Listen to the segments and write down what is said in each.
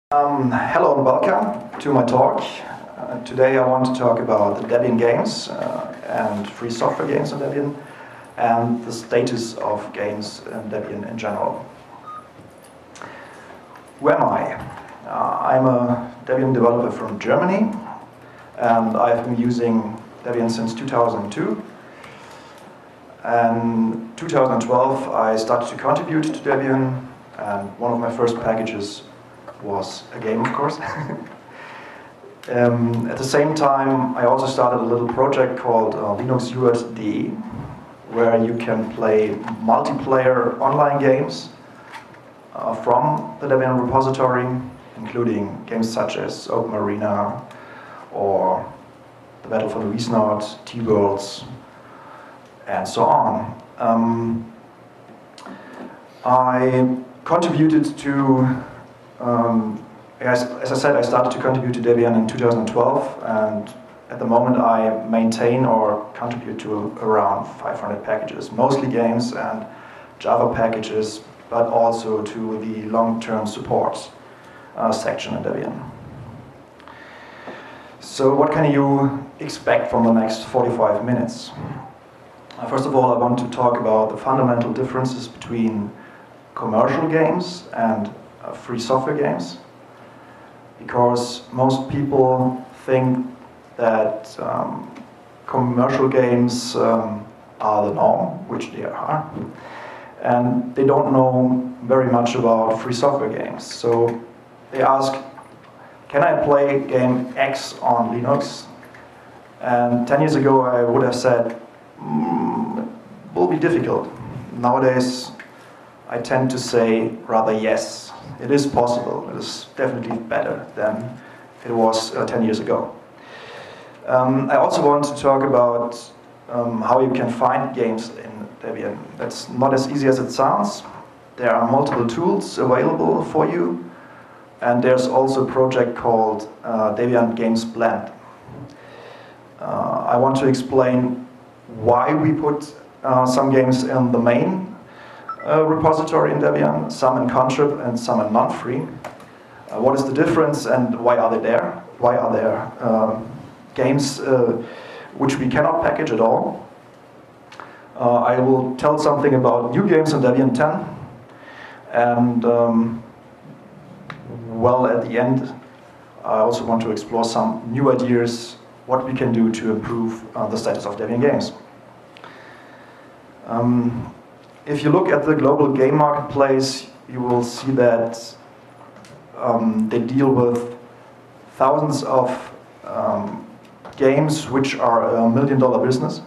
Hello and welcome to my talk. Today I want to talk about the Debian games and free software games on Debian and the status of games in Debian in general. Who am I? I'm a Debian developer from Germany and I've been using Debian since 2002. And in 2012 I started to contribute to Debian, and one of my first packages was a game, of course. At the same time, I also started a little project called LinuxUAD, where you can play multiplayer online games from the Debian repository, including games such as Open Arena or the Battle for the Wiesnot, T-Worlds, and so on. I contributed to as I said, I started to contribute to Debian in 2012, and at the moment I maintain or contribute to around 500 packages, mostly games and Java packages, but also to the long-term support section in Debian. So what can you expect from the next 45 minutes? First of all, I want to talk about the fundamental differences between commercial games and free software games, because most people think that commercial games are the norm, which they are, and they don't know very much about free software games. So they ask, can I play game X on Linux? And 10 years ago I would have said, it will be difficult. Nowadays I tend to say rather yes. It is possible. It is definitely better than it was 10 years ago. I also want to talk about how you can find games in Debian. That's not as easy as it sounds. There are multiple tools available for you, and there's also a project called Debian Games Blend. I want to explain why we put some games in the main repository in Debian, some in contrib and some in non-free. What is the difference and why are they there? Why are there games which we cannot package at all? I will tell something about new games in Debian 10, and well, at the end I also want to explore some new ideas what we can do to improve the status of Debian games. If you look at the global game marketplace, you will see that they deal with thousands of games which are $1 million business.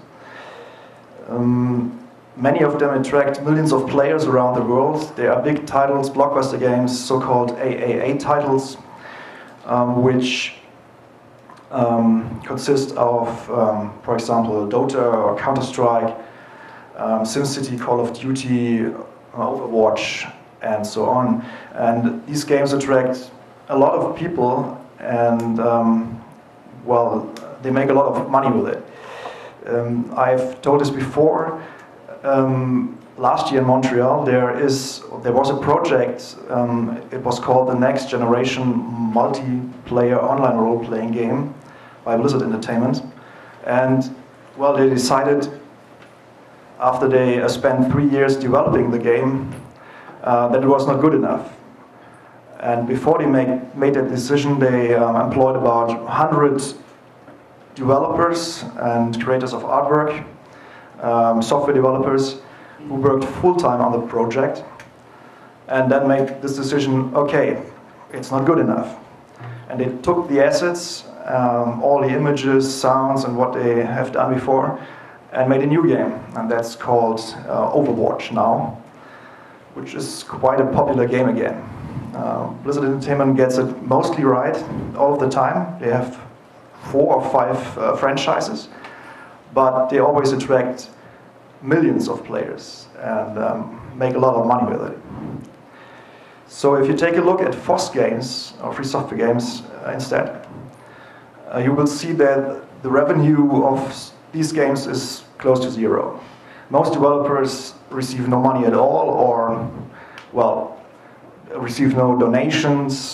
Many of them attract millions of players around the world. They are big titles, blockbuster games, so-called AAA titles, which consist of, for example, Dota or Counter-Strike, SimCity, Call of Duty, Overwatch, and so on. And these games attract a lot of people, and well, they make a lot of money with it. I've told this before. Last year in Montreal, there was a project. It was called the Next Generation Multiplayer Online Role-Playing Game by Blizzard Entertainment, and well, they decided, after they spent 3 years developing the game, that it was not good enough. And before they made that decision, they employed about 100 developers and creators of artwork, software developers, who worked full-time on the project, and then made this decision, okay, it's not good enough. And they took the assets, all the images, sounds, and what they have done before, and made a new game, and that's called Overwatch now, which is quite a popular game again. Blizzard Entertainment gets it mostly right all of the time. They have 4 or 5 franchises, but they always attract millions of players and make a lot of money with it. So if you take a look at FOSS games, or free software games instead, you will see that the revenue of these games is close to zero. Most developers receive no money at all, or, well, receive no donations,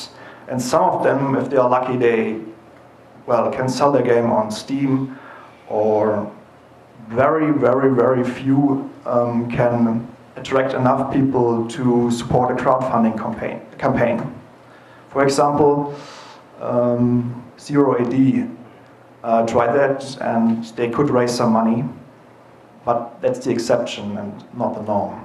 And some of them, if they are lucky, they can sell their game on Steam, or very, very, very few can attract enough people to support a crowdfunding campaign. For example, Zero AD tried that, and they could raise some money, but that's the exception and not the norm.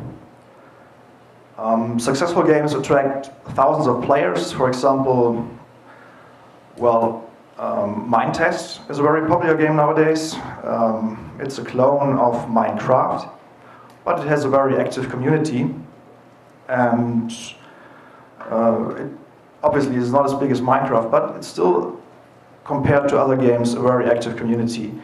Successful games attract thousands of players. For example, Minetest is a very popular game nowadays. It's a clone of Minecraft, but it has a very active community, and it obviously is not as big as Minecraft, but it's still, compared to other games, a very active community.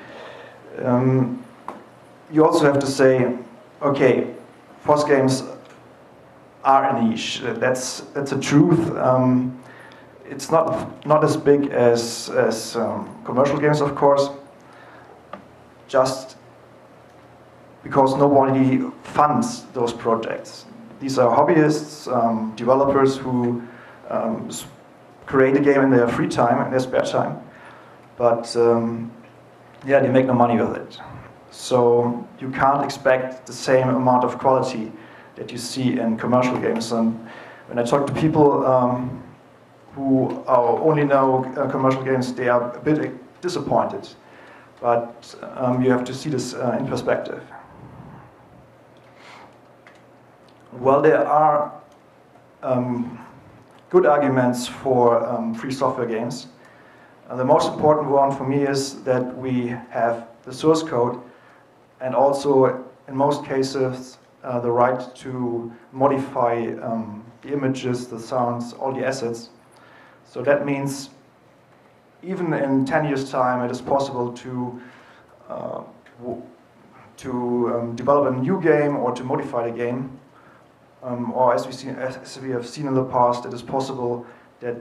You also have to say, okay, FOSS games are a niche. That's a truth. It's not as big as commercial games, of course, just because nobody funds those projects. These are hobbyists, developers who create a game in their free time, in their spare time, but they make no money with it. So you can't expect the same amount of quality that you see in commercial games. And when I talk to people who only know commercial games, they are a bit disappointed. But you have to see this in perspective. Well, there are good arguments for free software games. The most important one for me is that we have the source code, and also, in most cases, the right to modify the images, the sounds, all the assets. So that means even in 10 years' time, it is possible to develop a new game or to modify the game. Or as we have seen in the past, it is possible that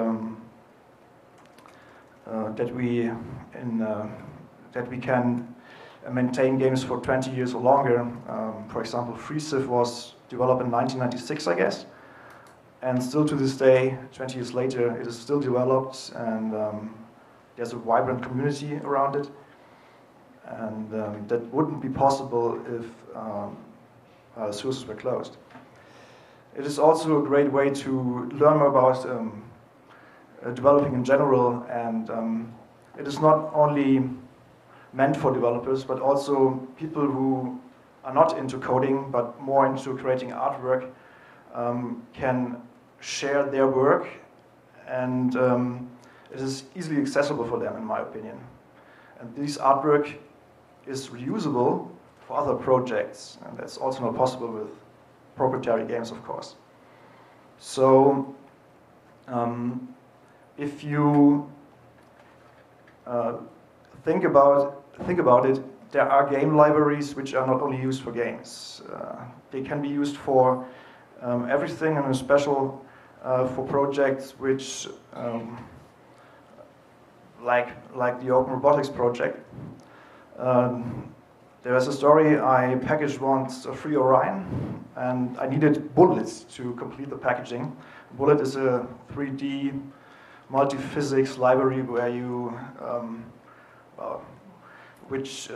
we can maintain games for 20 years or longer. For example, FreeCiv was developed in 1996, I guess, and still to this day, 20 years later, it is still developed, and there's a vibrant community around it. And that wouldn't be possible if sources were closed. It is also a great way to learn more about developing in general, and it is not only meant for developers, but also people who are not into coding, but more into creating artwork, can share their work, and it is easily accessible for them, in my opinion. And this artwork is reusable for other projects, and that's also not possible with proprietary games, of course. So, if you think about it, there are game libraries which are not only used for games. They can be used for everything, and especially for projects which, like the Open Robotics project. There was a story. I packaged once a free Orion, and I needed bullets to complete the packaging. Bullet is a 3D multi-physics library where you, which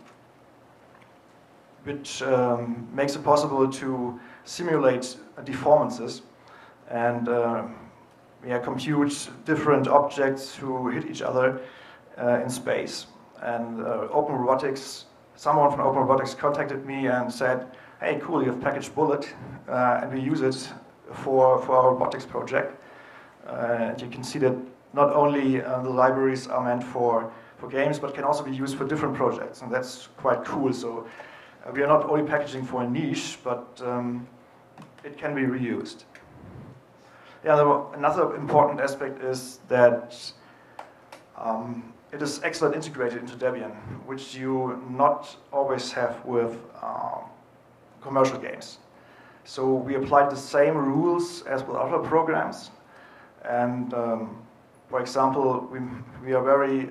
makes it possible to simulate deformances and compute different objects who hit each other in space. And Open Robotics. Someone from Open Robotics contacted me and said, "Hey, cool, you have packaged Bullet, and we use it for our robotics project." And you can see that not only the libraries are meant for games, but can also be used for different projects, and that's quite cool. So we are not only packaging for a niche, but it can be reused. Yeah, another important aspect is that it is excellent integrated into Debian, which you not always have with commercial games. So we applied the same rules as with other programs, and for example, we are very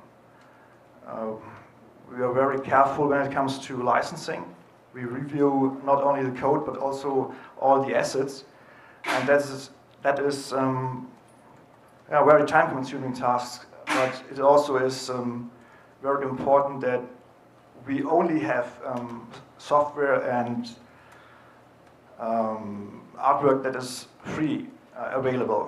careful when it comes to licensing. We review not only the code but also all the assets, and that is very time-consuming tasks, but it also is very important that we only have software and artwork that is free available.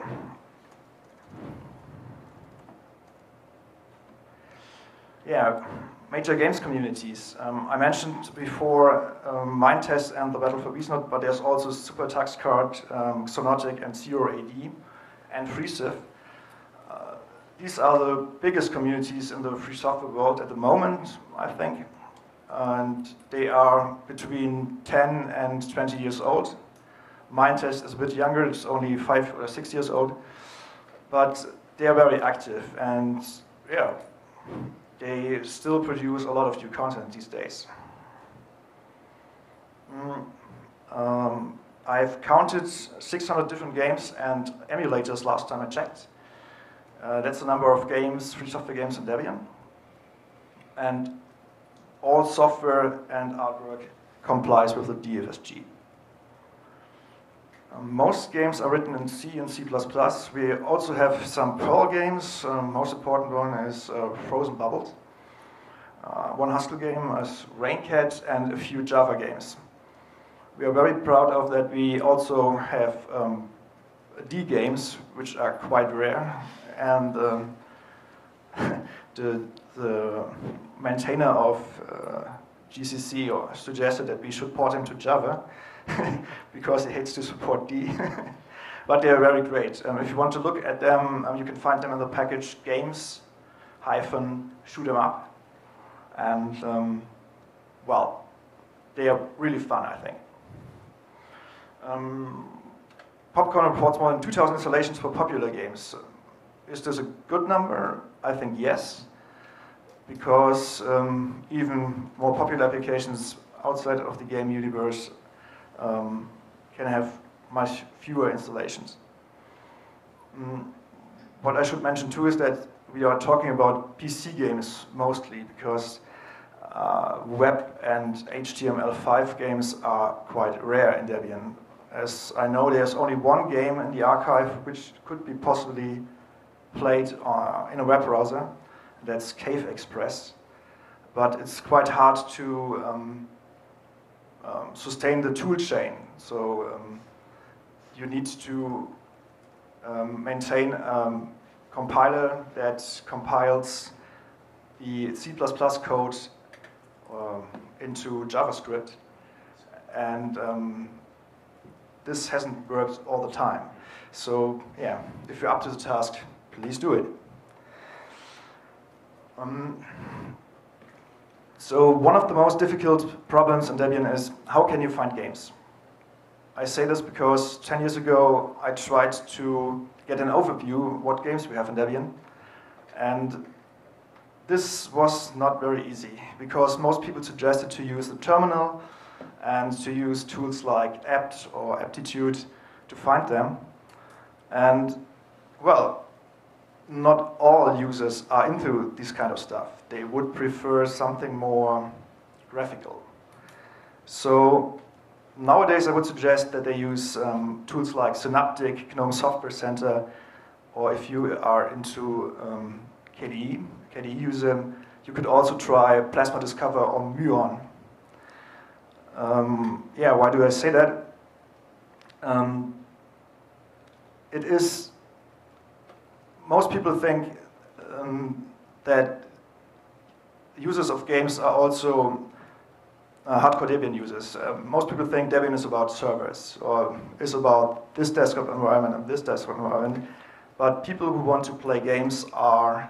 Yeah, major games communities. I mentioned before Mindtest and the Battle for Wiesnot, but there's also Super Taxcard, Xonotic, and Zero AD, and FreeCiv. These are the biggest communities in the free software world at the moment, I think. And they are between 10 and 20 years old. Mindtest is a bit younger, it's only 5 or 6 years old. But they are very active, and yeah, they still produce a lot of new content these days. I've counted 600 different games and emulators last time I checked. That's the number of games, free software games in Debian. And all software and artwork complies with the DFSG. Most games are written in C and C++. We also have some Perl games. Most important one is Frozen Bubbles. One Haskell game is Raincat, and a few Java games. We are very proud of that. We also have D games, which are quite rare. And the maintainer of GCC suggested that we should port him to Java because he hates to support D. But they are very great. If you want to look at them, you can find them in the package games-shoot 'em up. And, well, they are really fun, I think. Popcorn reports more than 2,000 installations for popular games. Is this a good number? I think yes, because even more popular applications outside of the game universe can have much fewer installations. What I should mention too is that we are talking about PC games mostly, because web and HTML5 games are quite rare in Debian. As I know, there's only one game in the archive which could be possibly played in a web browser. That's Cave Express. But it's quite hard to sustain the tool chain. So you need to maintain a compiler that compiles the C++ code into JavaScript. And this hasn't worked all the time. So yeah, if you're up to the task, please do it. So one of the most difficult problems in Debian is, how can you find games? I say this because 10 years ago I tried to get an overview of what games we have in Debian, and this was not very easy, because most people suggested to use the terminal and to use tools like apt or aptitude to find them. And, well, not all users are into this kind of stuff. They would prefer something more graphical. So nowadays I would suggest that they use tools like Synaptic, GNOME Software Center, or if you are into KDE user, you could also try Plasma Discover or Muon. Yeah, why do I say that? It is, most people think that users of games are also hardcore Debian users. Most people think Debian is about servers, or is about this desktop environment and this desktop environment. But people who want to play games are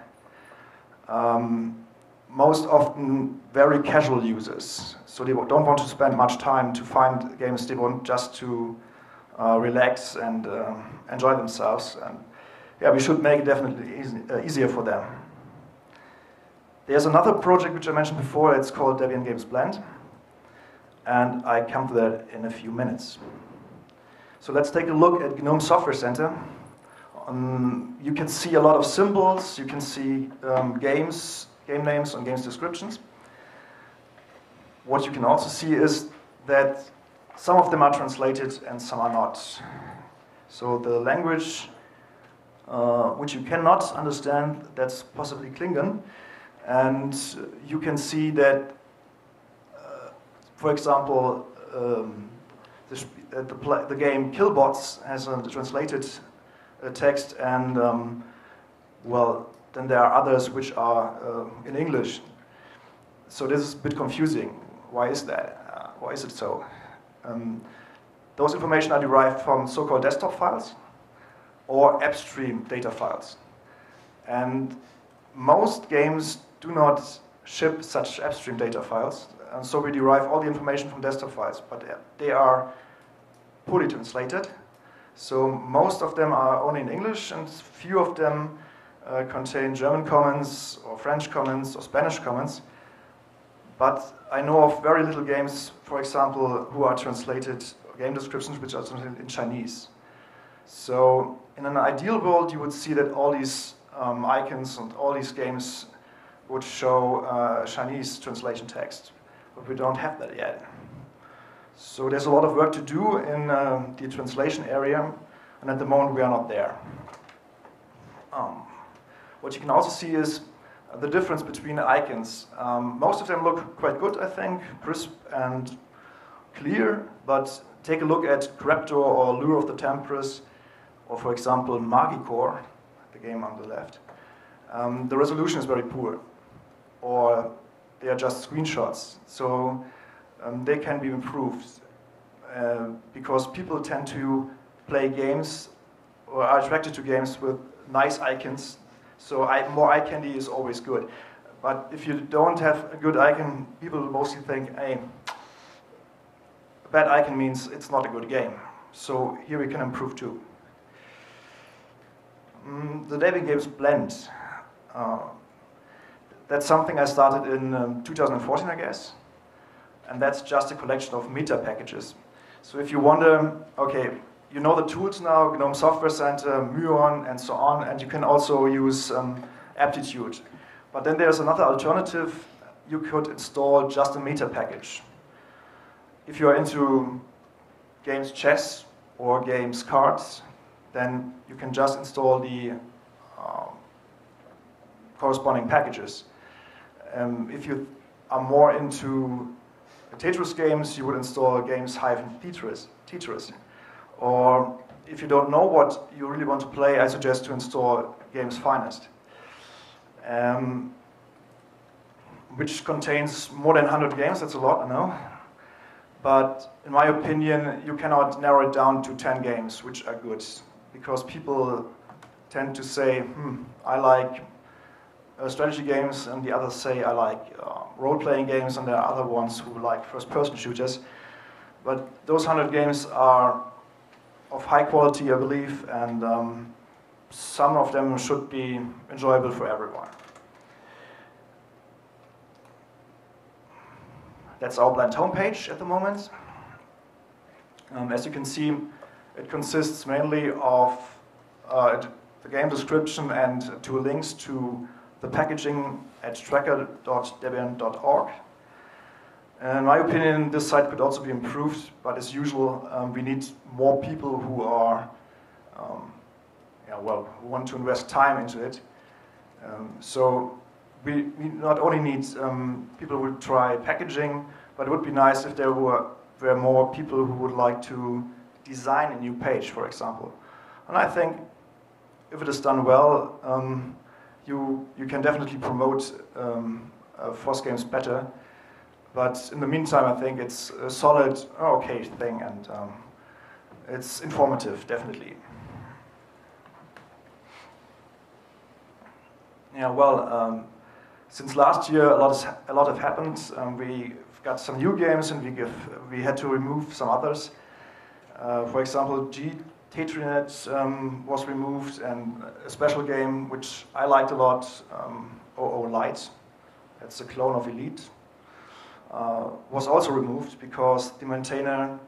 most often very casual users. So they don't want to spend much time to find games. They want just to relax and enjoy themselves. And yeah, we should make it definitely easier for them. There's another project which I mentioned before. It's called Debian Games Blend. And I come to that in a few minutes. So let's take a look at GNOME Software Center. You can see a lot of symbols. You can see game names and games descriptions. What you can also see is that some of them are translated and some are not. So the language which you cannot understand. That's possibly Klingon. And you can see that, for example, the game Killbots has a translated text, and well, then there are others which are in English. So this is a bit confusing. Why is that? Why is it so? Those information are derived from so-called desktop files or upstream data files. And most games do not ship such upstream data files, and so we derive all the information from desktop files, but they are poorly translated. So most of them are only in English, and few of them contain German comments or French comments or Spanish comments. But I know of very little games, for example, who are translated, game descriptions which are translated in Chinese. So in an ideal world, you would see that all these icons and all these games would show Chinese translation text, but we don't have that yet. So there's a lot of work to do in the translation area, and at the moment we are not there. What you can also see is the difference between the icons. Most of them look quite good, I think, crisp and clear, but take a look at Craptor or Lure of the Tempests, or for example Magicore, the game on the left. The resolution is very poor, or they are just screenshots. So they can be improved because people tend to play games or are attracted to games with nice icons. So more eye candy is always good. But if you don't have a good icon, people mostly think, hey, a bad icon means it's not a good game. So here we can improve too. The Debian Games Blend. That's something I started in 2014, I guess. And that's just a collection of meta packages. So if you wonder, okay, you know the tools now, GNOME Software Center, Muon, and so on, and you can also use Aptitude. But then there's another alternative. You could install just a meta package. If you're into games chess or games cards, then you can just install the corresponding packages. If you are more into Tetris games, you would install games-Tetris. Or if you don't know what you really want to play, I suggest to install Games Finest, which contains more than 100 games. That's a lot, I know. But in my opinion, you cannot narrow it down to 10 games, which are good, because people tend to say, I like strategy games, and the others say I like role-playing games, and there are other ones who like first-person shooters. But those 100 games are of high quality, I believe, and some of them should be enjoyable for everyone. That's our Blend homepage at the moment. As you can see, it consists mainly of the game description and 2 links to the packaging at tracker.debian.org. In my opinion, this site could also be improved, but as usual, we need more people who are, who want to invest time into it. So we not only need people who try packaging, but it would be nice if there were more people who would like to design a new page, for example. And I think if it is done well, you can definitely promote FOSS games better. But in the meantime, I think it's a solid, okay thing, and it's informative, definitely. Yeah, well, since last year, a lot have happened. We've got some new games, and we had to remove some others. For example, Tetrinet was removed, and a special game which I liked a lot, OO Light. That's a clone of Elite. Was also removed because the maintainer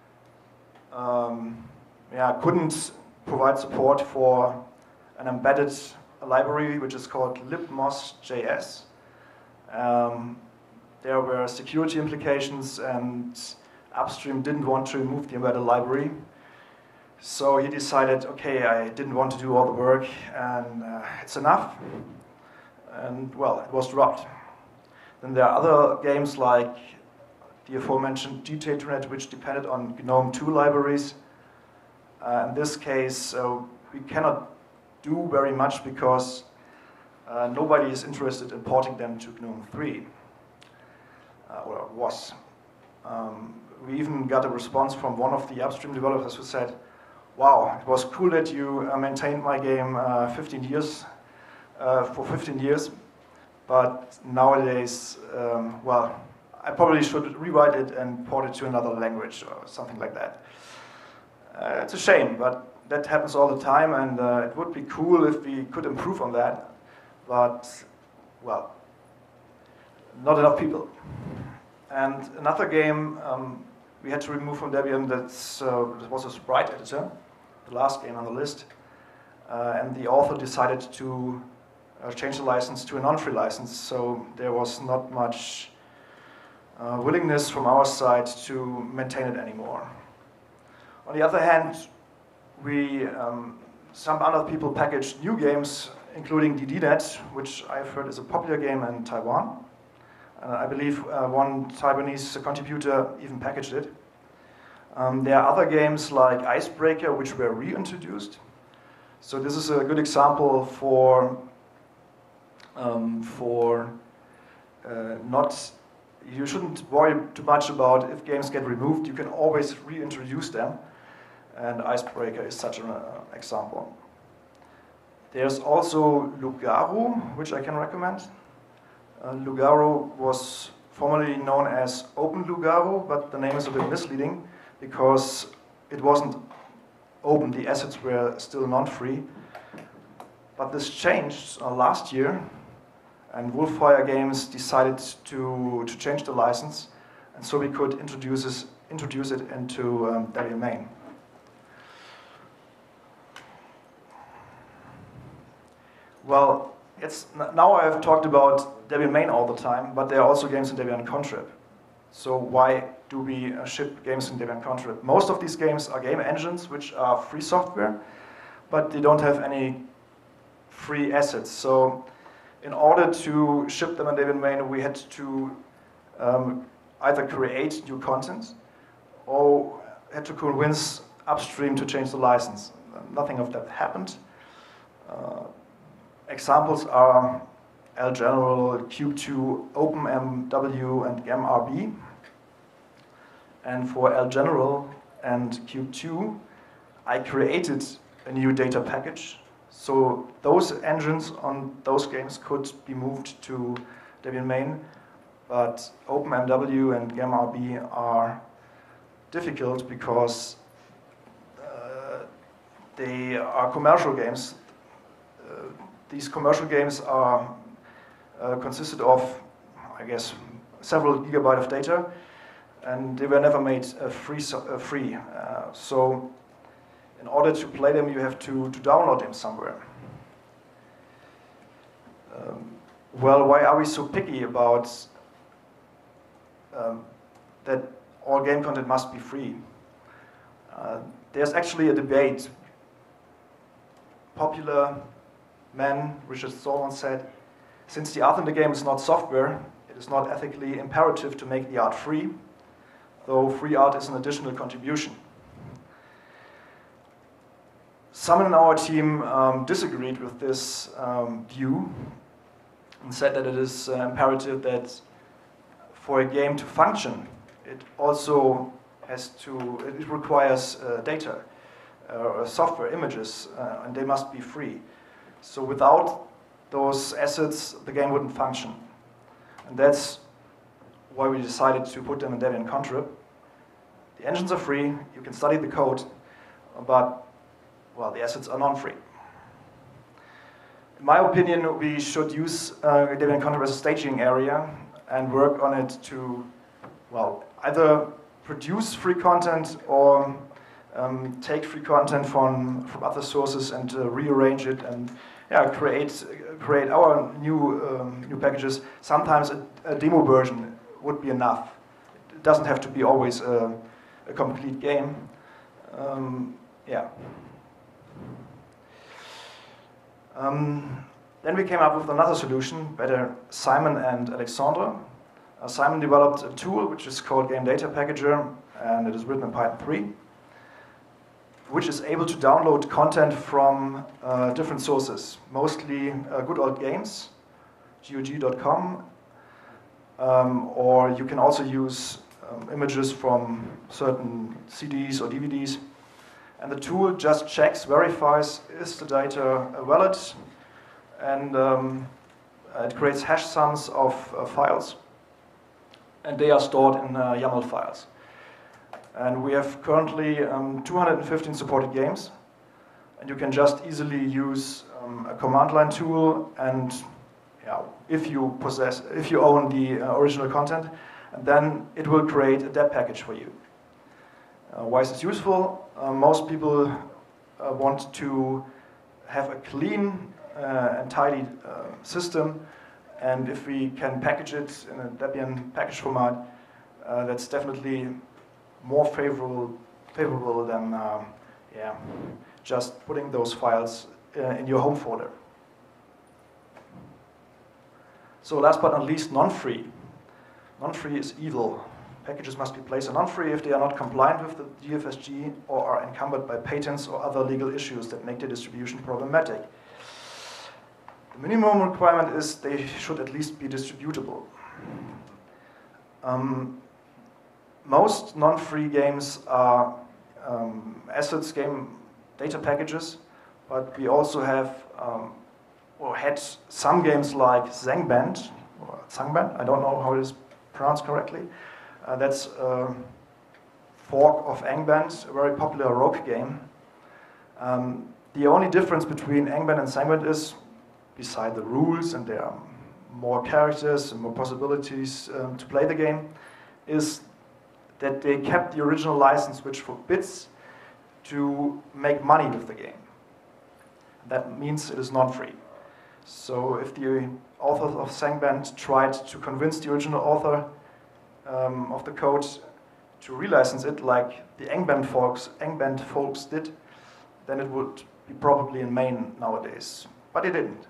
couldn't provide support for an embedded library which is called libmos.js. There were security implications, and Upstream didn't want to remove the embedded library. So he decided, okay, I didn't want to do all the work, and it's enough. And well, it was dropped. Then there are other games like the aforementioned GTAToNet, which depended on GNOME 2 libraries. In this case, we cannot do very much because nobody is interested in porting them to GNOME 3, or was. We even got a response from one of the upstream developers who said, wow, it was cool that you maintained my game 15 years, for 15 years, but nowadays, well, I probably should rewrite it and port it to another language or something like that. It's a shame, but that happens all the time, and it would be cool if we could improve on that, but, well, not enough people. And another game we had to remove from Debian that was a sprite editor, the last game on the list, and the author decided to change the license to a non-free license, so there was not much willingness from our side to maintain it anymore. On the other hand, some other people packaged new games, including DDNet, which I've heard is a popular game in Taiwan. I believe one Taiwanese contributor even packaged it. There are other games like Icebreaker, which were reintroduced. So this is a good example for not. You shouldn't worry too much about if games get removed. You can always reintroduce them, and Icebreaker is such an example. There's also Lugaro, which I can recommend. Lugaro was formerly known as Open Lugaro, but the name is a bit misleading because it wasn't open. The assets were still non-free. But this changed last year, and Wolfire Games decided to change the license, and so we could introduce it into Debian main. Well, now I have talked about Debian main all the time, but there are also games in Debian Contrib. So why do we ship games in Debian Contrib? Most of these games are game engines, which are free software, but they don't have any free assets. So in order to ship them in Debian main, we had to either create new content or had to convince upstream to change the license. Nothing of that happened. Examples are LGeneral, Cube2, OpenMW, and GemRB. And for LGeneral and Cube2, I created a new data package. So those engines on those games could be moved to Debian main, but OpenMW and GemRB are difficult because they are commercial games. These commercial games are consisted of, I guess, several gigabytes of data, and they were never made free. So in order to play them, you have to download them somewhere. Well, why are we so picky about that all game content must be free? There's actually a debate. Popular man Richard Stallman said, since the art in the game is not software, it is not ethically imperative to make the art free, though free art is an additional contribution. Some in our team disagreed with this view and said that it is imperative that for a game to function, it also it requires data, software, images, and they must be free. So without those assets, the game wouldn't function. And that's why we decided to put them in Debian Contrib. The engines are free, you can study the code, but, well, the assets are non-free. In my opinion, we should use Debian Contrib as a staging area and work on it to, well, either produce free content or take free content from other sources and rearrange it and create our new packages. Sometimes a demo version would be enough. It doesn't have to be always a complete game. yeah. Then we came up with another solution, better Simon and Alexandre. Simon developed a tool which is called Game Data Packager, and it is written in Python 3, which is able to download content from different sources, mostly good old games, GOG.com, or you can also use images from certain CDs or DVDs. And the tool just checks, verifies, is the data valid, and it creates hash sums of files, and they are stored in YAML files. And we have currently 215 supported games, and you can just easily use a command line tool, and yeah, if you own the original content, and then it will create a deb package for you. Why is this useful? Most people want to have a clean and tidy system, and if we can package it in a Debian package format, that's definitely more favorable than just putting those files in your home folder. So last but not least, non-free. Non-free is evil. Packages must be placed on non-free if they are not compliant with the GFSG or are encumbered by patents or other legal issues that make their distribution problematic. The minimum requirement is they should at least be distributable. Most non-free games are assets game data packages, but we also have or had some games like Zangband, or Zangband, I don't know how it is pronounced correctly. That's a fork of Angband, a very popular rogue game. The only difference between Angband and Zangband is, beside the rules, and there are more characters and more possibilities to play the game, is that they kept the original license, which forbids to make money with the game. That means it is non-free. So if the authors of Zangband tried to convince the original author of the code to relicense it, like the Angband folks did, then it would be probably in main nowadays. But it didn't.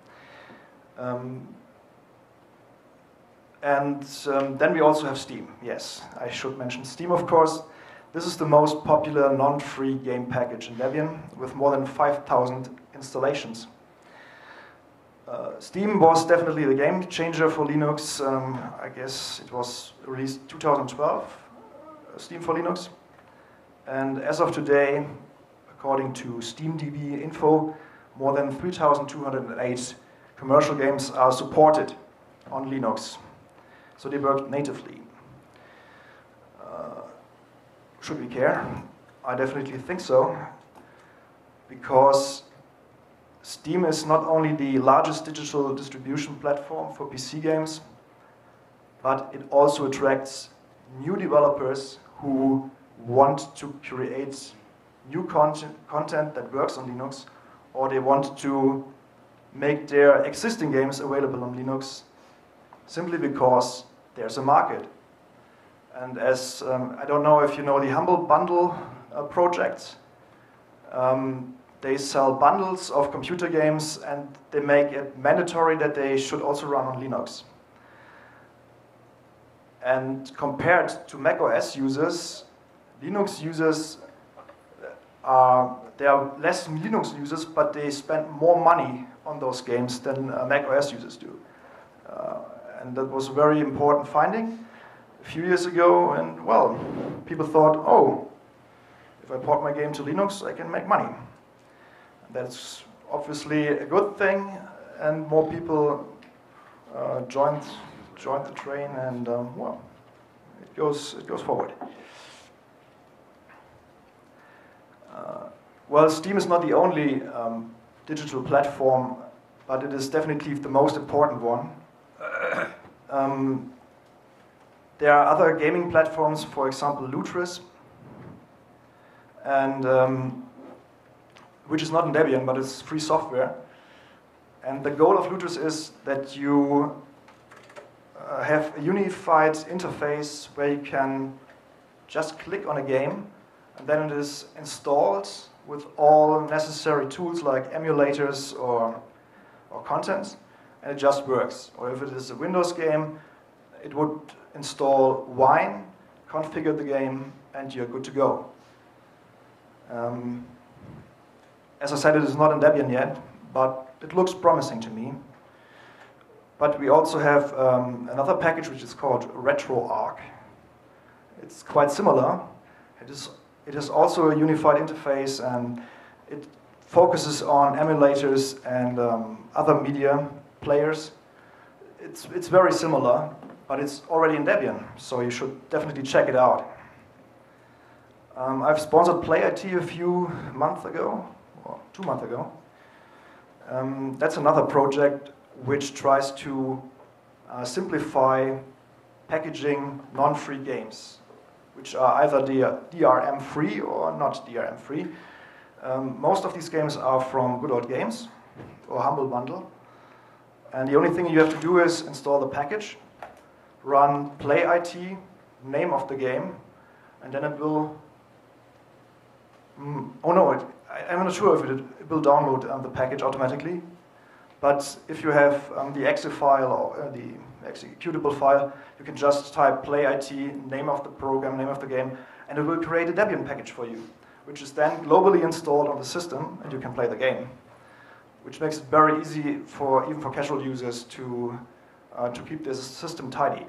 Then we also have Steam. Yes, I should mention Steam, of course. This is the most popular non-free game package in Debian, with more than 5,000 installations. Steam was definitely the game changer for Linux. I guess it was released 2012, Steam for Linux. And as of today, according to SteamDB info, more than 3,208 commercial games are supported on Linux. So they work natively. Should we care? I definitely think so, because Steam is not only the largest digital distribution platform for PC games, but it also attracts new developers who want to create new content that works on Linux, or they want to make their existing games available on Linux simply because there's a market. And as, I don't know if you know the Humble Bundle project, they sell bundles of computer games and they make it mandatory that they should also run on Linux. And compared to macOS users, Linux users there are less Linux users, but they spend more money on those games than macOS users do. And that was a very important finding a few years ago, and well, people thought, oh, if I port my game to Linux, I can make money. And that's obviously a good thing, and more people joined the train, and well, it goes forward. Well, Steam is not the only digital platform, but it is definitely the most important one. There are other gaming platforms, for example, Lutris, and which is not in Debian, but it's free software. And the goal of Lutris is that you have a unified interface where you can just click on a game, and then it is installed with all necessary tools like emulators or contents, and it just works. Or if it is a Windows game, it would install Wine, configure the game, and you're good to go. As I said, it is not in Debian yet, but it looks promising to me. But we also have another package which is called RetroArch. It's quite similar. It is also a unified interface, and it focuses on emulators and other media players. It's very similar, but it's already in Debian, so you should definitely check it out. I've sponsored PlayIT a few months ago, or 2 months ago. That's another project which tries to simplify packaging non-free games, which are either DRM-free or not DRM-free. Most of these games are from Good Old Games or Humble Bundle. And the only thing you have to do is install the package, run PlayIT, name of the game, and then it will... I'm not sure if it will download the package automatically. But if you have the exe file or the executable file, you can just type PlayIT, name of the program, name of the game, and it will create a Debian package for you, which is then globally installed on the system, and you can play the game, which makes it very easy even for casual users to keep this system tidy.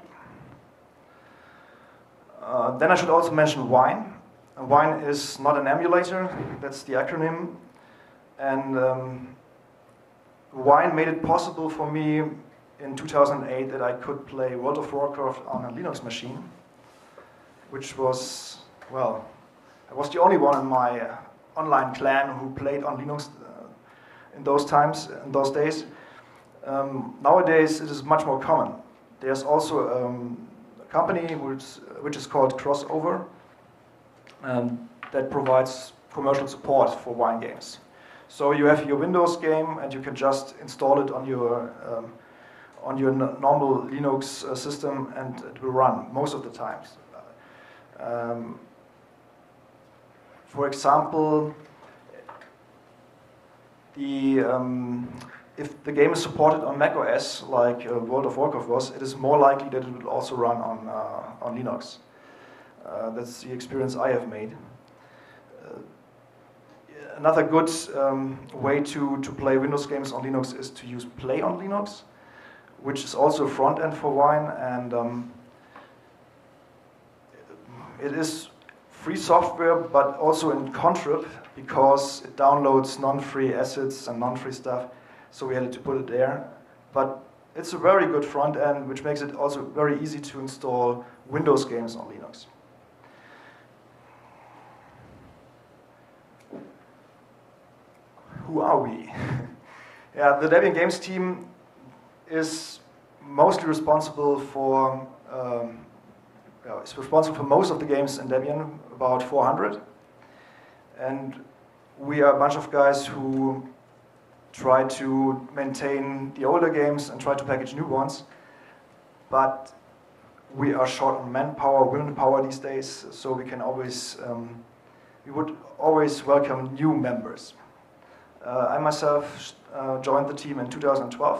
Then I should also mention Wine. Wine is not an emulator, that's the acronym, and Wine made it possible for me in 2008 that I could play World of Warcraft on a Linux machine, which was, well, I was the only one in my online clan who played on Linux in those days. Nowadays it is much more common. There's also a company which is called Crossover that provides commercial support for Wine games. So you have your Windows game, and you can just install it on your normal Linux system, and it will run most of the times. For example, if the game is supported on macOS, like World of Warcraft was, it is more likely that it will also run on Linux. That's the experience I have made. Another good way to play Windows games on Linux is to use Play on Linux, which is also a front end for Wine, and it is free software, but also in Contrib, because it downloads non-free assets and non-free stuff, so we had to put it there. But it's a very good front end, which makes it also very easy to install Windows games on Linux. Who are we? Yeah, the Debian Games team is mostly responsible for most of the games in Debian, about 400. And we are a bunch of guys who try to maintain the older games and try to package new ones. But we are short on manpower, womenpower these days, so we can always, we would always welcome new members. I myself joined the team in 2012,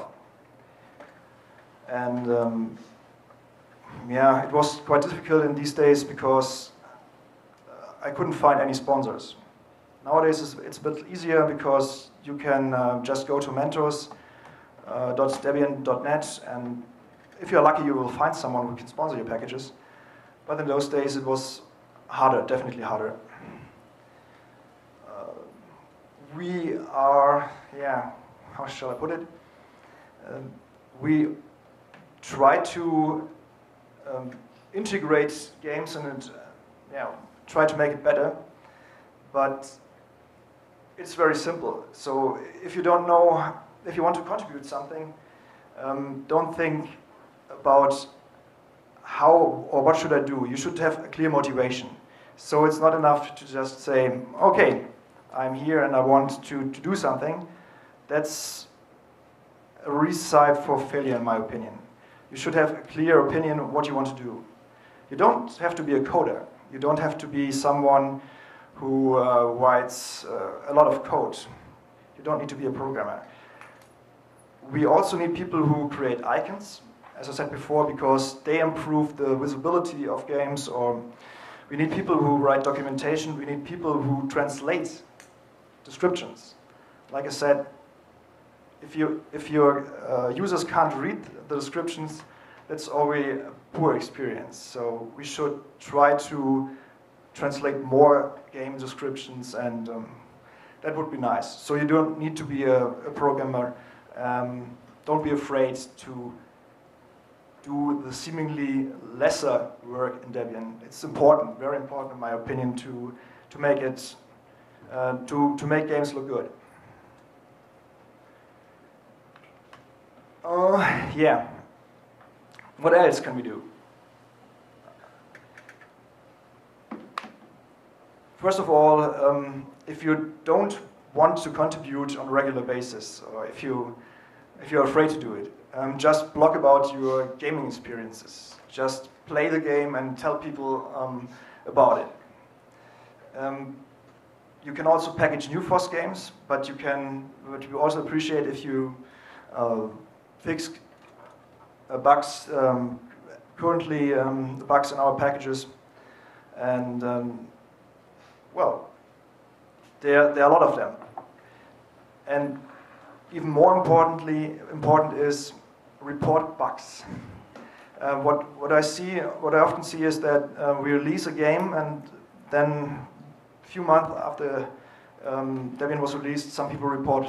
and yeah, it was quite difficult in these days because I couldn't find any sponsors. Nowadays it's a bit easier because you can just go to mentors.debian.net, and if you're lucky you will find someone who can sponsor your packages. But in those days it was harder, definitely harder. We are, yeah, how shall I put it? We try to integrate games and try to make it better, but it's very simple. So if you don't know, if you want to contribute something, don't think about how or what should I do. You should have a clear motivation. So it's not enough to just say, okay, I'm here and I want to do something. That's a recipe for failure, in my opinion. You should have a clear opinion of what you want to do. You don't have to be a coder. You don't have to be someone who writes a lot of code. You don't need to be a programmer. We also need people who create icons, as I said before, because they improve the visibility of games. Or we need people who write documentation. We need people who translate descriptions. Like I said, if your users can't read the descriptions, that's already a poor experience. So we should try to translate more game descriptions, and that would be nice. So you don't need to be a programmer. Don't be afraid to do the seemingly lesser work in Debian. It's important, very important in my opinion, to make it to make games look good. Yeah. What else can we do? First of all, if you don't want to contribute on a regular basis, or if you're afraid to do it, just blog about your gaming experiences. Just play the game and tell people about it. You can also package new FOSS games, but we also appreciate if you fix bugs. Currently, the bugs in our packages, and well, there are a lot of them. And even more important is report bugs. What I often see is that we release a game, and then a few months after Debian was released, some people report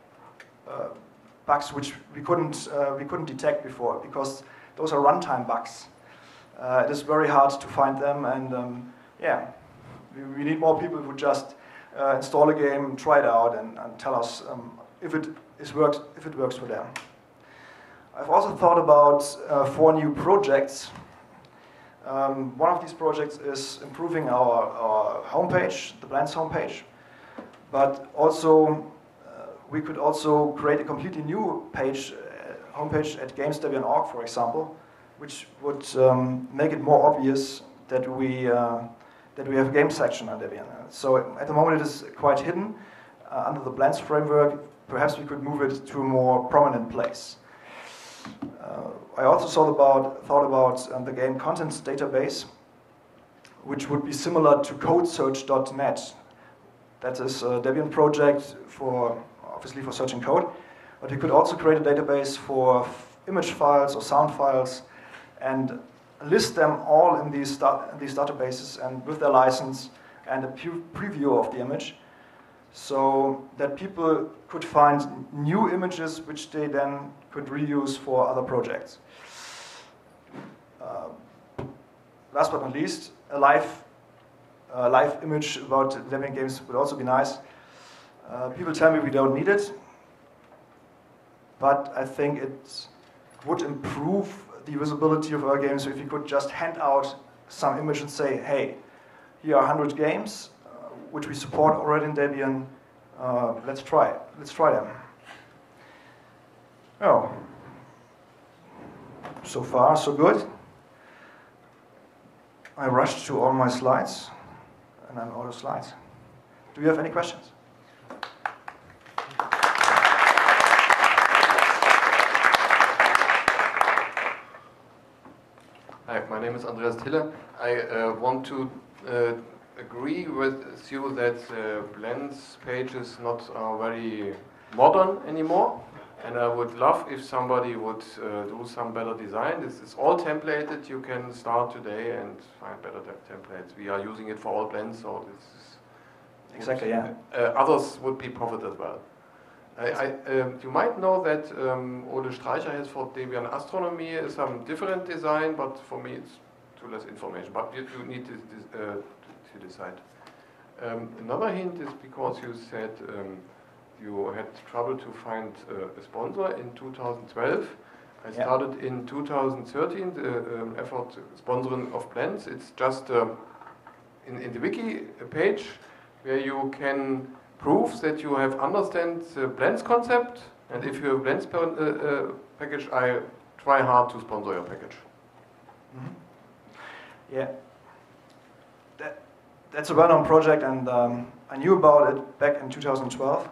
bugs which we couldn't detect before, because those are runtime bugs. It is very hard to find them, and yeah, we need more people who just install a game, try it out, and tell us if it works for them. I've also thought about 4 new projects. One of these projects is improving our homepage, the Blends homepage, but also we could also create a completely new homepage at games.debian.org, for example, which would make it more obvious that we have a game section on Debian. So at the moment it is quite hidden under the Blends framework. Perhaps we could move it to a more prominent place. I also thought about the game contents database, which would be similar to codesearch.net. That is a Debian project obviously for searching code, but we could also create a database for image files or sound files and list them all in these databases and with their license and a preview of the image, so that people could find new images which they then could reuse for other projects. Last but not least, a live image about Debian games would also be nice. People tell me we don't need it, but I think it would improve the visibility of our games if we could just hand out some image and say, hey, here are 100 games which we support already in Debian. Let's try them. Oh, so far so good. I rushed through all my slides, and I'm out of slides. Do you have any questions? Hi, my name is Andreas Tiller. I want to agree with you that Blends page is not very modern anymore, and I would love if somebody would do some better design. This is all templated. You can start today and find better templates. We are using it for all Blends, so this is exactly, yeah. Others would be profit as well. You might know that Ole Streicher has for Debian Astronomy some different design, but for me it's too less information. But you need to decide. Another hint is because you said you had trouble to find a sponsor in 2012. I started in 2013 the effort sponsoring of Blends. It's just in the wiki page where you can prove that you have understand the Blends concept, and if you have Blends package, I try hard to sponsor your package. Mm-hmm. Yeah. that's a well-known project, and I knew about it back in 2012.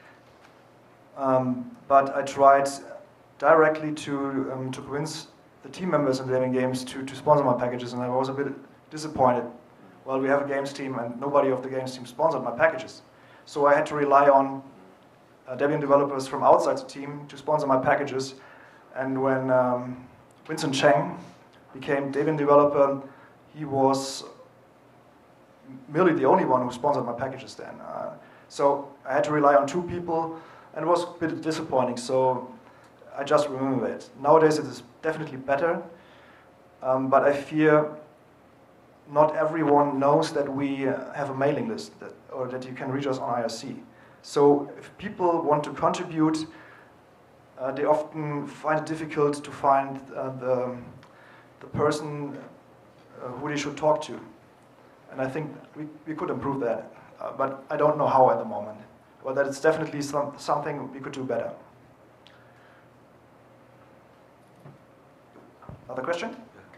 But I tried directly to convince the team members in Debian Games to sponsor my packages, and I was a bit disappointed. Well, we have a games team, and nobody of the games team sponsored my packages. So I had to rely on Debian developers from outside the team to sponsor my packages. And when Vincent Cheng became Debian developer, he was merely the only one who sponsored my packages then. So I had to rely on two people, and it was a bit disappointing. So I just remember it. Nowadays it is definitely better, but I fear not everyone knows that we have a mailing list or that you can reach us on IRC. So if people want to contribute, they often find it difficult to find the person who they should talk to. And I think we could improve that, but I don't know how at the moment. Well, that is definitely something we could do better. Other question?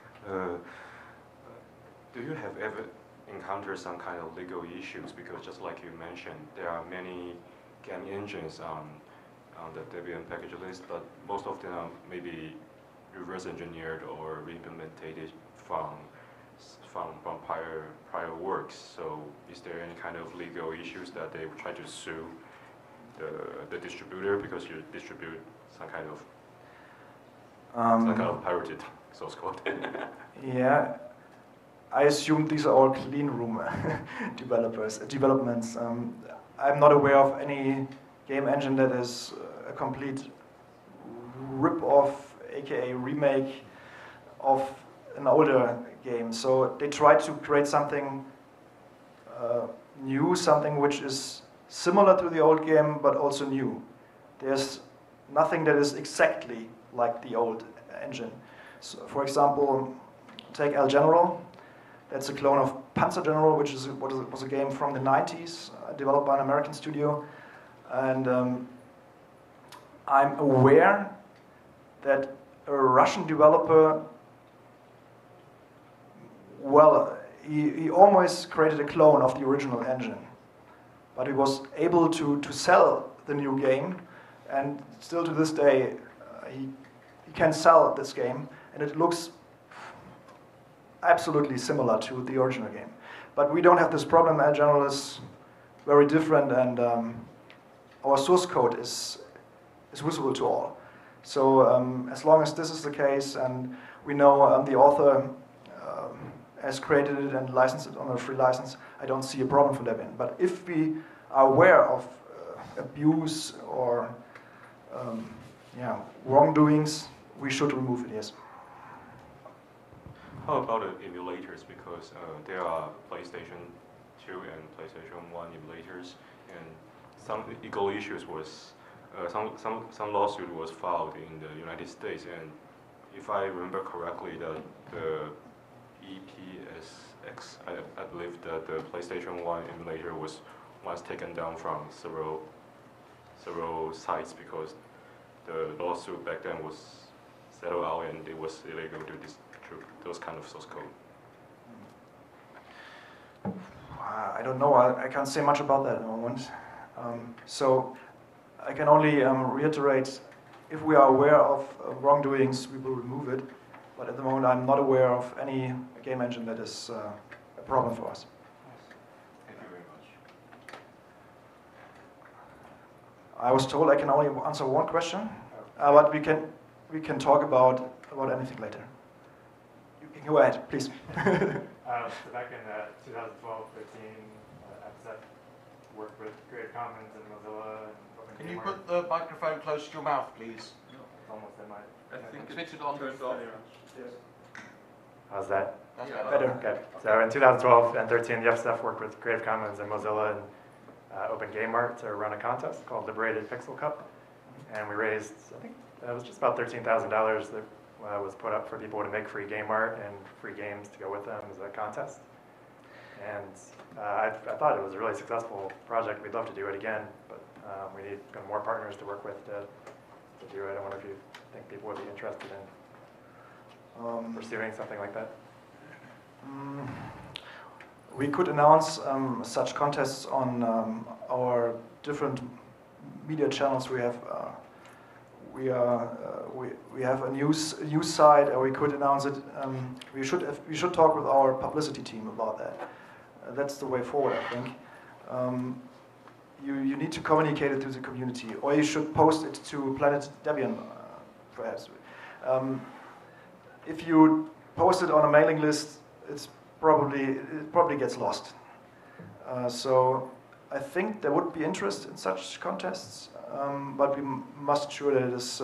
Do you have ever encountered some kind of legal issues? Because just like you mentioned, there are many game engines on the Debian package list, but most of them are maybe reverse engineered or re-implemented from prior works. So is there any kind of legal issues that they try to sue the distributor because you distribute some kind of pirated source code? Yeah, I assume these are all clean room developments. I'm not aware of any game engine that is a complete rip-off, aka remake of an older game. So they try to create something new, something which is similar to the old game, but also new. There's nothing that is exactly like the old engine. So, for example, take El General. That's a clone of Panzer General, which was a game from the 90s, developed by an American studio. And I'm aware that a Russian developer, well, he almost created a clone of the original engine. But he was able to sell the new game, and still to this day, he can sell this game, and it looks absolutely similar to the original game. But we don't have this problem. El General is very different, and our source code is visible to all. So as long as this is the case, and we know the author has created it and licensed it on a free license, I don't see a problem for Debian. But if we are aware of abuse or wrongdoings, we should remove it, yes. How about emulators? Because there are PlayStation 2 and PlayStation 1 emulators, and some legal issues was some lawsuit was filed in the United States, and if I remember correctly, the EPSX, I believe that the PlayStation 1 emulator was once taken down from several sites because the lawsuit back then was settled out and it was illegal to distribute those kind of source code. I don't know. I can't say much about that at the moment. So I can only reiterate, if we are aware of wrongdoings, we will remove it. But at the moment, I'm not aware of any game engine that is a problem for us. Thank you very much. I was told I can only answer one question, but we can talk about anything later. You can go ahead, please. So back in 2012-13, AppSec worked with Creative Commons and Mozilla and OpenGamer. Can you put the microphone close to your mouth, please? It's almost in my... I think switch it on turned off. How's that? That's Better. Okay. So in 2012 and 13, the FSF worked with Creative Commons and Mozilla and OpenGameart to run a contest called Liberated Pixel Cup. And we raised, I think it was just about $13,000 that was put up for people to make free game art and free games to go with them as a contest. And I thought it was a really successful project. We'd love to do it again, but we need kind of more partners to work with to do it. I wonder if you think people would be interested in pursuing something like that. We could announce such contests on our different media channels. We have a news site, or we could announce it. We should talk with our publicity team about that. That's the way forward, I think. You need to communicate it to the community, or you should post it to Planet Debian, perhaps. If you post it on a mailing list, it probably gets lost. So I think there would be interest in such contests, but we must ensure that it is,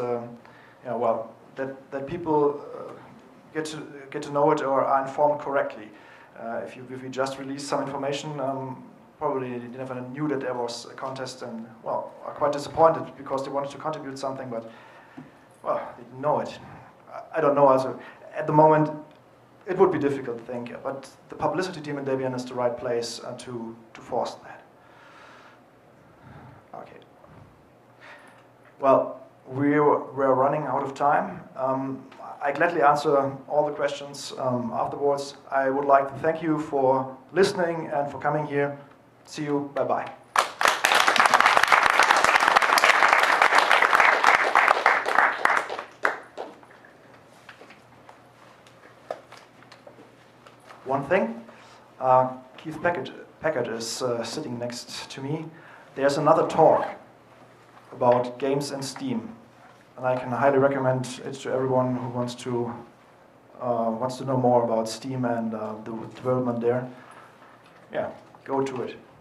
that people get to know it or are informed correctly. If we just release some information, probably they never knew that there was a contest, and well, are quite disappointed because they wanted to contribute something, but well, they didn't know it. I don't know. Also, at the moment, it would be difficult to think, but the publicity team in Debian is the right place to force that. Okay. Well, we're running out of time. I gladly answer all the questions afterwards. I would like to thank you for listening and for coming here. See you. Bye-bye. One thing, Keith Packard is sitting next to me. There's another talk about games and Steam, and I can highly recommend it to everyone who wants to know more about Steam and the development there. Yeah, go to it.